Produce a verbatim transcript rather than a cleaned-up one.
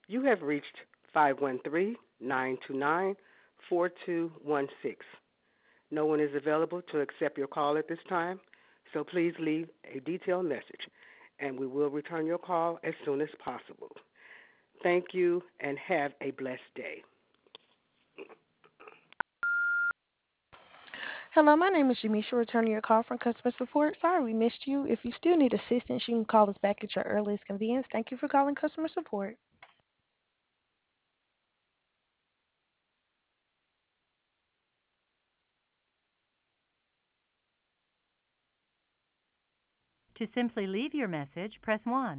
You have reached five one three, nine two nine, four two one six. No one is available to accept your call at this time, so please leave a detailed message and we will return your call as soon as possible. Thank you and have a blessed day. Hello, my name is Jamisha, returning your call from customer support. Sorry we missed you. If you still need assistance, you can call us back at your earliest convenience. Thank you for calling customer support. To simply leave your message, press one.